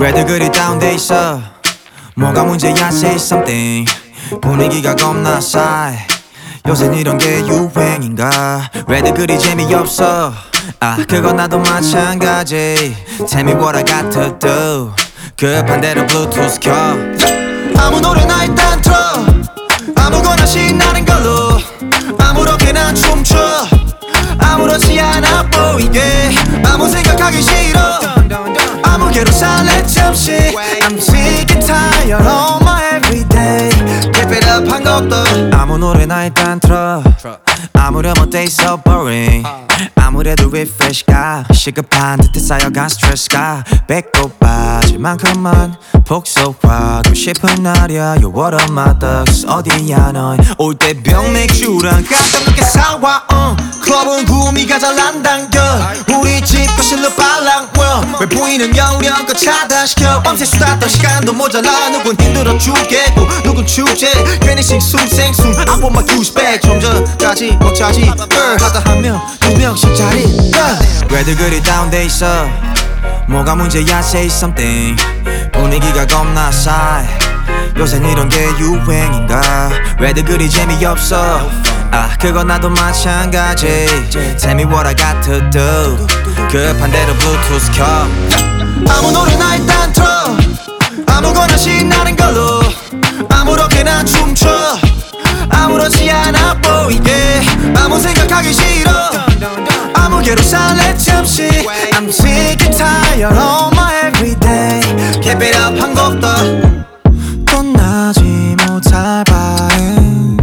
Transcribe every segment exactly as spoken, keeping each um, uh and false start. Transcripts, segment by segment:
왜들 그리 다운돼 있어? 뭐가 문제야 say something. 분위기가 겁나 싸해. 요샌 이런 게 유행인가? 왜들 그리 재미없어? 아 그건 나도 마찬가지. Tell me what I got to do. 급한 대로 블루투스 켜. 아무 노래나 일단 틀어. 아무거나 신나는 걸로 아무렇게나 춤춰. 아무렇지 않아 보이게 아무 생각하기 싫어. 아무개로 살래 잠시. I'm sick and tired of my everyday. Keep it up 한 것도 아무 노래나 일단 틀어. 아무렴 어때 so boring. 아무래도 refresh가 시급한 듯해 쌓여간 스트레스가 배꼽 빠질 만큼만 복속하고 싶은 날이야. Yo what up my thugs 어디야 넌. 올 때 병맥주랑 깜짝 늦게 사와. uh. 클럽은 구미가 잘 안 당겨. 우리 집 거실로 빨랑 모여. 왜 보이는 영역껏 차단시켜. 밤새 수다 떨 시간도 모자라. 누군 힘들어 죽겠고 누군 축제. 괜히 싱숭생숭 I want my douche back. 좀 전까지 먹자지 girl. 하다 한 명 두 명씩 자리 yeah. 왜들 그리 다운돼 있어? 뭐가 문제야 say something. 분위기가 겁나 싸해. 요샌 이런 게 유행인가? 왜들 그리 재미없어? 아 그건 나도 마찬가지. Tell me what I got to do. 급한 대로 블루투스 켜. 아무 노래나 일단 틀어. 아무거나 신나는 걸로 아무렇게나 춤춰. 아무렇지 않아 보이게 아무 생각하기 싫어. 아무개로 살래 잠시. I'm sick and tired of my everyday. Keep it up 한 곡 더. 떠나지 못할 바에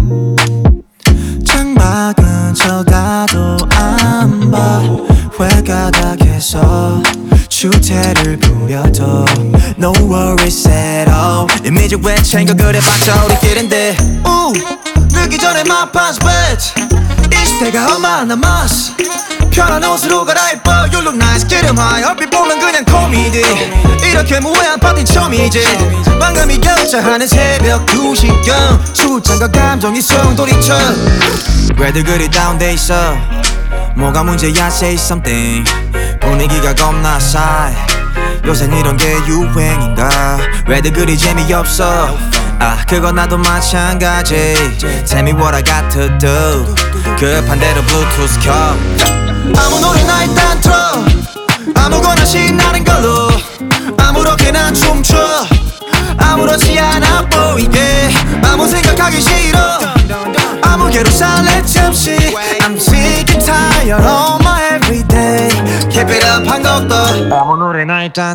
창밖은 쳐다도 안 봐. 회가닥해서 주태를 부려도 No worries at all. 이미지 왜 챙겨 그래봤자 우리끼린데. 우 늦기 전에 my pants bed. 이 시대가 얼마 남았어. 편한 옷으로 갈아입어. You look nice get 'em high. 얼핏 보면 그냥 코미디. 이렇게 무해한 파티 처음이지. 망감이 격차하는 새벽 두 시경. 출장과 감정이 소용돌이쳐. 왜들 그리 다운돼 있어? 뭐가 문제야 say something. 분위기가 겁나 싸해. 요샌 이런 게 유행인가? 왜들 그리 재미없어? 아 그건 나도 마찬가지. Tell me what I got to do. 급한 대로 블루투스 켜. 아무 노래나 일단 틀어. 아무거나 신나는 걸로 아무렇게나 춤춰. 아무렇지 않아 보이게 아무 생각하기 싫어. 아무개로 살래 잠시. I'm sick and tired of my everyday. Keep it up 한 곡 더. 아무 노래나 일단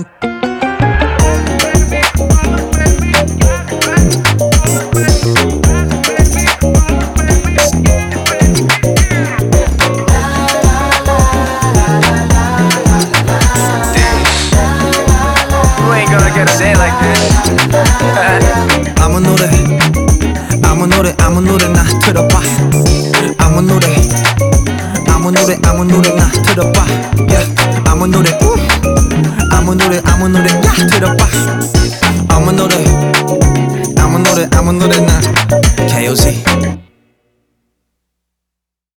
아무 노래 아무 노래 아무 노래나 틀어봐. 아무 노래 아무 노래 아무 노래나 틀어봐. yeah. 아무 노래 우. 아무 노래 아무 노래나 틀어봐. 아무 노래 아무 노래 아무 노래나